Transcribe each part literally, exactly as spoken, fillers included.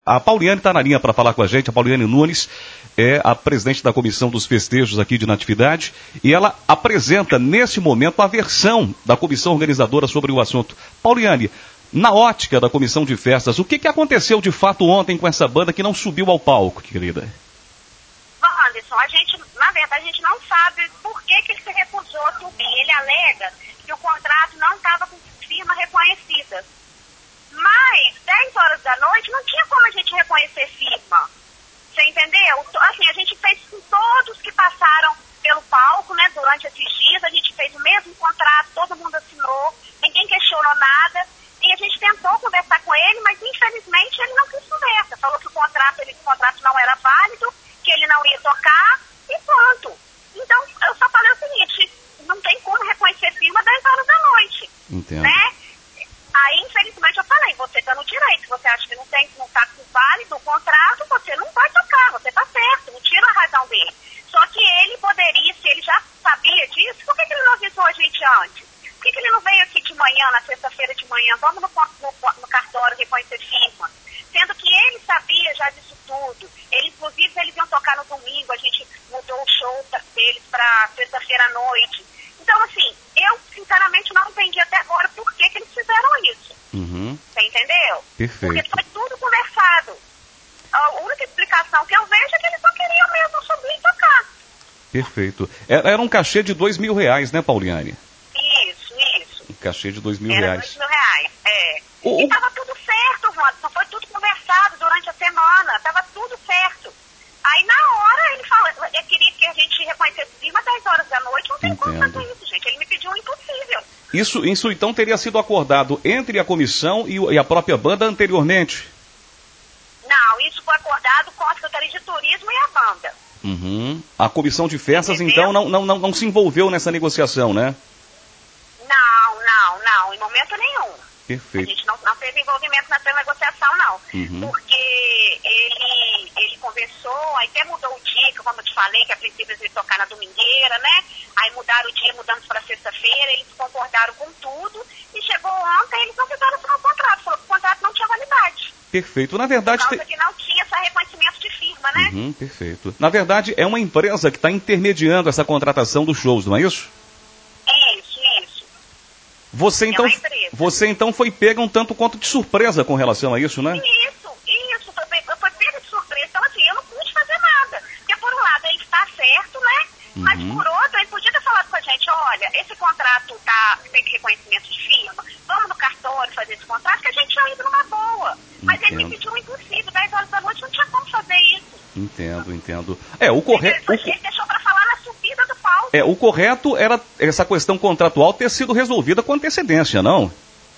A Pauliane está na linha para falar com a gente. A Pauliane Nunes é a presidente da Comissão dos Festejos aqui de Natividade e ela apresenta, nesse momento, a versão da comissão organizadora sobre o assunto. Pauliane, na ótica da Comissão de Festas, o que, que aconteceu de fato ontem com essa banda que não subiu ao palco, querida? Bom, Anderson, a gente, na verdade, a gente não sabe por que, que ele se recusou a subir. Ele alega que o contrato não estava com firma reconhecida. Mas, dez horas da noite, não tinha como a gente reconhecer firma. Você entendeu? Assim, a gente fez com todos que passaram pelo palco, né, durante esses dias, a gente fez o mesmo contrato, todo mundo assinou, ninguém questionou nada, e a gente tentou conversar com ele, mas infelizmente ele não quis conversa. Falou que o contrato, ele, o contrato não era válido, que ele não ia tocar, e pronto. Então, eu só falei o seguinte, não tem como reconhecer firma dez horas da noite. Entendo. Né? Aí, infelizmente, eu falei, você está no direito, você acha que não tem, não está válido o contrato, você não vai tocar, você está certo, não tira a razão dele. Só que ele poderia, se ele já sabia disso, por que, que ele não avisou a gente antes? Por que, que ele não veio aqui de manhã, na sexta-feira de manhã, vamos no, no, no cartório reconhecer firma? Sendo que ele sabia já disso tudo. Ele, inclusive, eles iam tocar no domingo, a gente mudou o show deles para sexta-feira à noite. Então, assim, eu, sinceramente, não entendi até agora por que, que eles fizeram isso. Uhum. Você entendeu? Perfeito. Porque foi tudo conversado. A única explicação que eu vejo é que eles só queriam mesmo subir e tocar. Perfeito. Era, era um cachê de dois mil reais, né, Pauliane? Isso, isso. Um cachê de dois mil Era reais. dois mil reais, é. O, E estava tudo certo, Wanderson. Foi tudo conversado durante a semana. Estava tudo certo. Aí, na hora, ele falou, ele queria que a gente reconhecesse firma dez horas da noite. Não tem como fazer isso, gente. Ele me pediu um impossível. Isso, isso, então, teria sido acordado entre a comissão e, e a própria banda anteriormente? Não, isso foi acordado com a Secretaria de Turismo e a banda. Uhum. A comissão de festas, Entendeu? então, não, não, não, não se envolveu nessa negociação, né? Não, não, não. Em momento nenhum. Perfeito. A gente não, não teve envolvimento nessa negociação, não. Uhum. Porque ele, ele conversou, aí até mudou o dia, que como eu te falei, que a princípio eles iam tocar na domingueira, né? Aí mudaram o dia, mudamos para sexta-feira, eles concordaram com tudo, e chegou ontem, eles não fizeram assinar o contrato, falou que o contrato não tinha validade. Perfeito. Na verdade... Por causa que não tinha esse reconhecimento de firma, né? Uhum, perfeito. Na verdade, é uma empresa que está intermediando essa contratação dos shows, não é isso? Isso, isso. Você então, É uma empresa. você então foi pega um tanto quanto de surpresa com relação a isso, né? Isso, isso, foi, pe- foi pego de surpresa. Então, assim, eu não pude fazer nada. Porque, por um lado, ele está certo, né? Uhum. Mas, por outro, ele podia ter falado com a gente, olha, esse contrato tá, tem reconhecimento de firma, vamos no cartório fazer esse contrato, que a gente tinha ido numa boa. Mas ele me Entendo. pediu um impossível, dez horas da noite, não tinha como fazer isso. Entendo, entendo. É, o Ele, correto... foi- ele deixou para falar na subida do palco. É, o correto era essa questão contratual ter sido resolvida com antecedência, não?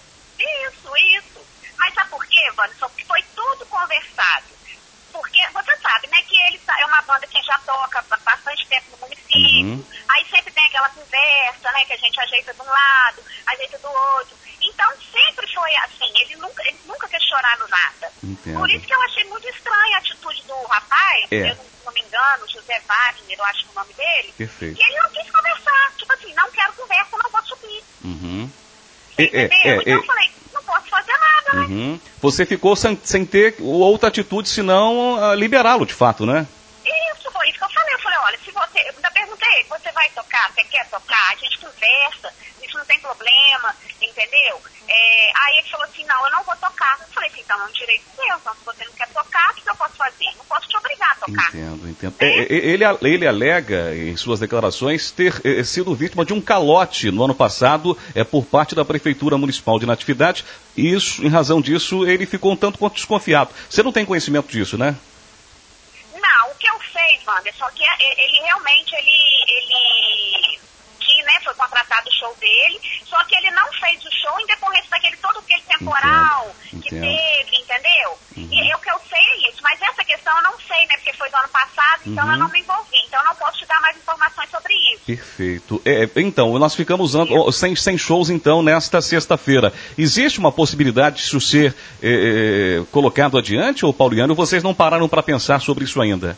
Isso, isso. Mas sabe por quê, Wanderson? Porque foi tudo conversado. Porque você sabe, né, que ele é uma banda que já toca há bastante tempo no município. Uhum. Aí sempre tem aquela conversa, né, que a gente ajeita de um lado, ajeita do outro. Então sempre foi assim, eles nunca, eles nunca questionaram nada. Entendo. Por isso que eu achei muito estranha a atitude do rapaz, É. eu não, não me engano, José Wagner, eu acho que é o nome dele. Perfeito. E ele não quis conversar. Tipo assim, não quero conversa, não vou subir. Uhum. Você É, é, entendeu? é, então é. eu falei, não posso fazer nada, né? Uhum. Você ficou sem, sem ter outra atitude senão uh, liberá-lo, de fato, né? Isso, foi isso que eu falei. Eu falei, olha, se você... Eu ainda perguntei, você vai tocar? Você quer tocar? A gente conversa, isso não tem problema, entendeu? É, aí ele falou assim, não, eu não vou tocar. Eu falei assim, então é um direito seu, então se você não quer tocar, o que eu posso fazer? Não posso te obrigar a tocar. Entendo, entendo. É, é, ele, ele alega, em suas declarações, ter é, sido vítima de um calote no ano passado é, por parte da Prefeitura Municipal de Natividade. E isso, em razão disso, ele ficou um tanto quanto desconfiado. Você não tem conhecimento disso, né? Não, o que eu sei, Wanderson, que é- ele realmente, ele, ele que, né, foi contratado o show dele, só que ele não fez o show em decorrência daquele todo aquele temporal Entendo, que entendo. teve, entendeu? Uhum. E o que eu sei é isso, mas essa questão eu não sei, né, porque foi do ano passado, então Uhum. eu não me envolvi, então eu não posso te dar mais informações sobre isso. Perfeito. É, então, nós ficamos an- sem, sem shows, então, nesta sexta-feira. Existe uma possibilidade disso ser é, é, colocado adiante, ou Pauliano, vocês não pararam para pensar sobre isso ainda?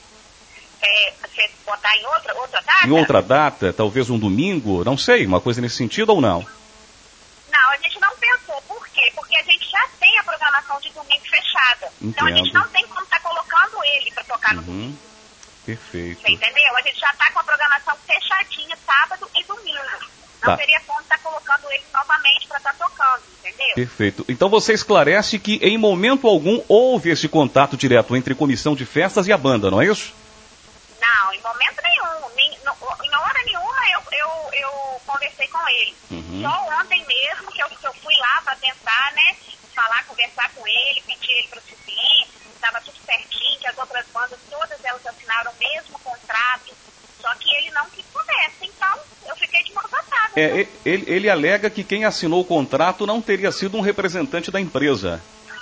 É, você botar em outra, outra data? Em outra data, talvez um domingo, não sei, uma coisa nesse sentido ou não? Não, a gente não pensou. Por quê? Porque a gente já tem a programação de domingo fechada. nada. Entendo. Então a gente não tem como estar tá colocando ele para tocar no domingo. Uhum. Perfeito. Você entendeu? A gente já está com a programação fechadinha sábado e domingo. Não Tá. teria como estar tá colocando ele novamente para estar tá tocando, entendeu? Perfeito. Então você esclarece que em momento algum houve esse contato direto entre comissão de festas e a banda, não é isso? Não, em momento nenhum. Nem, no, em hora nenhuma eu, eu, eu conversei com ele. Uhum. Só ontem mesmo que eu, que eu fui lá para tentar, né, falar, conversar com ele, pedir ele para subir, estava tudo certinho, que as outras bandas, todas elas assinaram o mesmo contrato, só que ele não quis conversa. Então, eu fiquei de mão passada. É, ele, ele alega que quem assinou o contrato não teria sido um representante da empresa.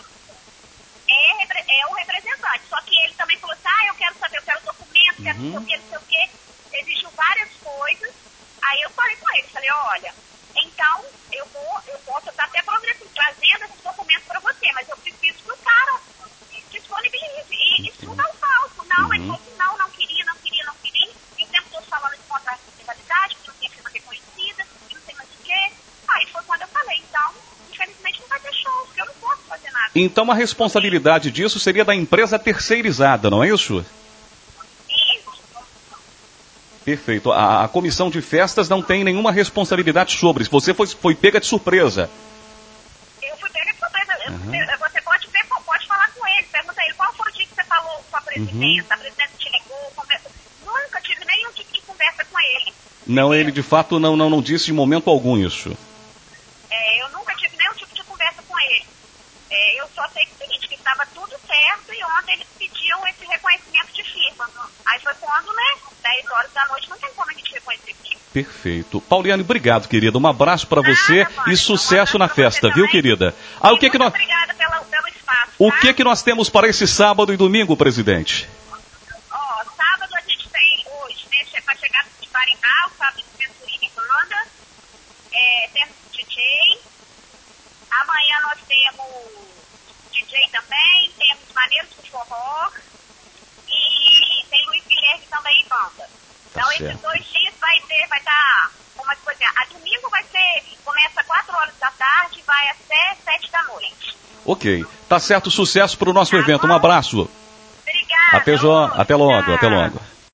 É, é o representante, só que ele também falou assim, ah, eu quero saber, eu quero documento, quero Uhum. não sei o que, não sei o que, exigiu várias coisas. Aí eu falei com ele, falei, olha, então eu vou, eu posso estar até progredindo, trazendo esses documentos para você, mas eu preciso que o cara disponibilize. E isso não é um falso, não, Uhum. ele falou assim, não, não queria, não queria, não queria, e o tempo todo falando de contrato de privacidade, que não tem firma reconhecida, que não tem mais o quê. Aí foi quando eu falei, então, infelizmente não vai ter show, porque eu não posso fazer nada. Então a responsabilidade disso seria da empresa terceirizada, não é isso? Isso. Perfeito. A, a comissão de festas não tem nenhuma responsabilidade sobre isso. Você foi, foi pega de surpresa. Eu fui pega de surpresa. Uhum. Você pode ver, pode falar com ele, pergunta a ele qual foi o dia que você falou com a presidenta, a presidenta te ligou, conversa. Nunca tive nenhum tipo de conversa com ele. Não, ele de fato não, não, não disse em momento algum isso. É, eu nunca tive nenhum tipo de conversa com ele. É, eu só sei que é o seguinte, que estava tudo certo e ontem eles pediam esse reconhecimento de firma. Aí foi quando, né, dez horas da noite, não tem como a gente reconhecer firma. Perfeito. Pauliane, obrigado, querida. Um abraço para você Nada, e sucesso na festa, viu, querida? Ah, o que que nós... Obrigada pela, pelo espaço. O tá? que que nós temos para esse sábado e domingo, presidente? Ó, sábado a gente tem hoje, né, para chegar de Barinal, sábado de Venturina e Banda. É, temos D J. Amanhã nós temos D J também, temos Maneiros do Forró e tem Luiz Guilherme também em banda. Então, Tá esses certo. dois dias vai ter, vai estar, como é que foi, a domingo vai ser, começa quatro horas da tarde e vai até sete da noite. Ok. Tá certo, sucesso para o nosso Tá evento. Um bom? abraço. Obrigada. Até, jo... até logo, Tchau. até logo.